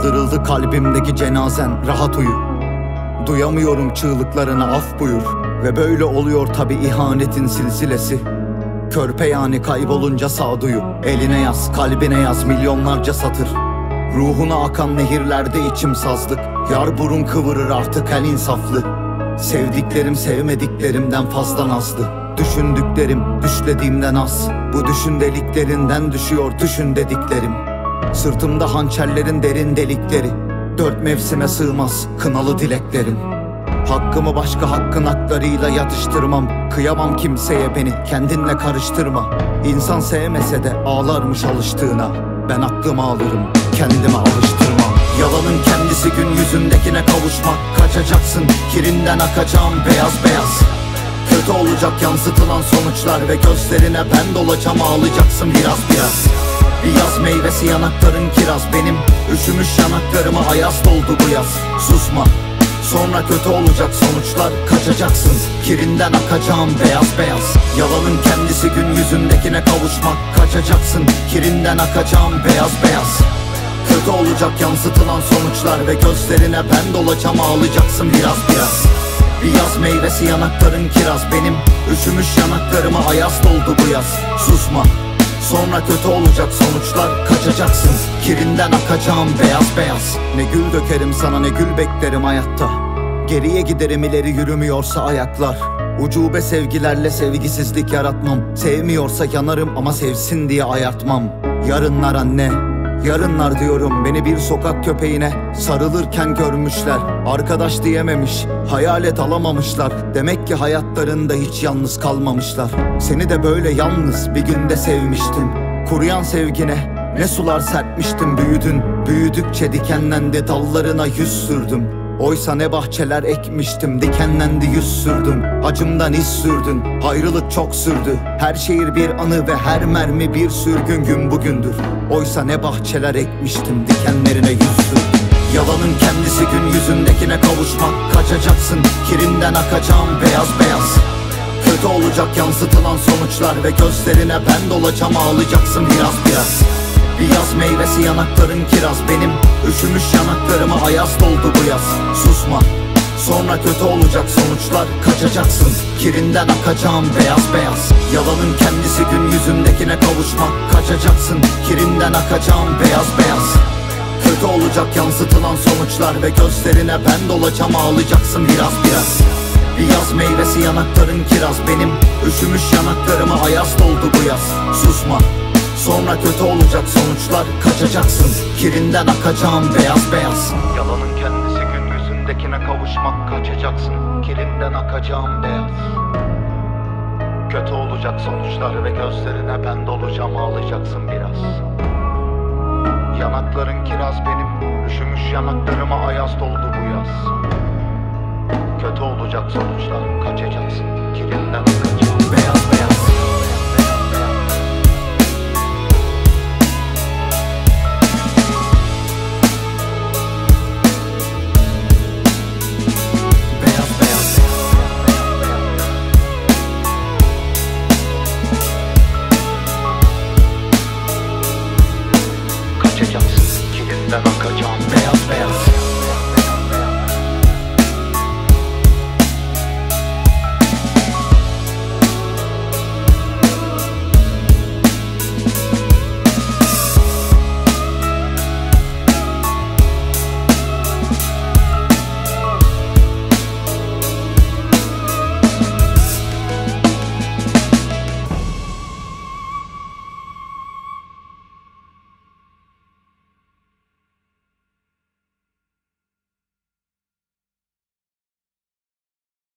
Kaldırıldı kalbimdeki cenazen, rahat uyu. Duyamıyorum çığlıklarına, af buyur. Ve böyle oluyor tabi ihanetin silsilesi. Körpe yani kaybolunca sağduyu. Eline yaz, kalbine yaz milyonlarca satır. Ruhuna akan nehirlerde içim sazlık. Yar burun kıvırır artık el insaflı. Sevdiklerim sevmediklerimden fazla nazlı. Düşündüklerim düşlediğimden az. Bu düşün deliklerinden düşüyor düşün dediklerim. Sırtımda hançerlerin derin delikleri. 4 mevsime sığmaz kınalı dileklerim. Hakkımı başka hakkın haklarıyla yatıştırmam. Kıyamam kimseye, beni kendinle karıştırma. İnsan sevmese de ağlarmış alıştığına. Ben aklımı alırım, kendime alıştırmam. Yalanın kendisi gün yüzündekine kavuşmak. Kaçacaksın kirinden akacağım beyaz beyaz. Kötü olacak yansıtılan sonuçlar ve gözlerine ben dolacağım, ağlayacaksın biraz biraz. Bir yaz meyvesi yanakların kiraz, benim üşümüş yanaklarıma ayaz doldu bu yaz. Susma, sonra kötü olacak sonuçlar. Kaçacaksın kirinden akacağım beyaz beyaz. Yalanın kendisi gün yüzündekine kavuşmak. Kaçacaksın kirinden akacağım beyaz beyaz. Kötü olacak yansıtılan sonuçlar ve gözlerine ben dolacağım, ağlayacaksın biraz biraz. Bir yaz meyvesi yanakların kiraz, benim üşümüş yanaklarıma ayaz doldu bu yaz. Susma, sonra kötü olacak sonuçlar. Kaçacaksın kirinden akacağım beyaz beyaz. Ne gül dökerim sana ne gül beklerim hayatta. Geriye giderim ileri yürümüyorsa ayaklar. Ucube sevgilerle sevgisizlik yaratmam. Sevmiyorsa yanarım ama sevsin diye ayartmam. Yarınlar anne, yarınlar diyorum, beni bir sokak köpeğine sarılırken görmüşler. Arkadaş diyememiş, hayalet alamamışlar. Demek ki hayatlarında hiç yalnız kalmamışlar. Seni de böyle yalnız bir günde sevmiştim. Kuruyan sevgine ne sular serpmiştim, büyüdün. Büyüdükçe dikenlendi dallarına yüz sürdüm. Oysa ne bahçeler ekmiştim, dikenlendi yüz sürdüm. Acımdan iz sürdün, ayrılık çok sürdü. Her şehir bir anı ve her mermi bir sürgün, gün bugündür. Oysa ne bahçeler ekmiştim, dikenlerine yüz sürdüm. Yalanın kendisi gün yüzündekine kavuşmak. Kaçacaksın kirinden akacağım beyaz beyaz. Kötü olacak yansıtılan sonuçlar ve gözlerine ben dolacağım, ağlayacaksın biraz biraz. Bir yaz meyvesi yanakların kiraz, benim üşümüş yanaklarıma ayaz doldu bu yaz. Susma, sonra kötü olacak sonuçlar. Kaçacaksın kirinden akacağım beyaz beyaz. Yalanın kendisi gün yüzündekine kavuşmak. Kaçacaksın kirinden akacağım beyaz beyaz. Kötü olacak yansıtılan sonuçlar ve gözlerine ben dolacağım, ağlayacaksın biraz biraz. Bir yaz meyvesi yanakların kiraz, benim üşümüş yanaklarıma ayaz doldu bu yaz. Susma, sonra kötü olacak sonuçlar. Kaçacaksın kirinden akacağım beyaz beyaz. Yalanın kendisi gün yüzündekine kavuşmak. Kaçacaksın kirinden akacağım beyaz. Kötü olacak sonuçlar ve gözlerine ben dolacağım, ağlayacaksın biraz. Yanakların kiraz, benim üşümüş yanaklarıma ayaz doldu bu yaz. Kötü olacak sonuçlar. Kaçacaksın kirinden akacağım.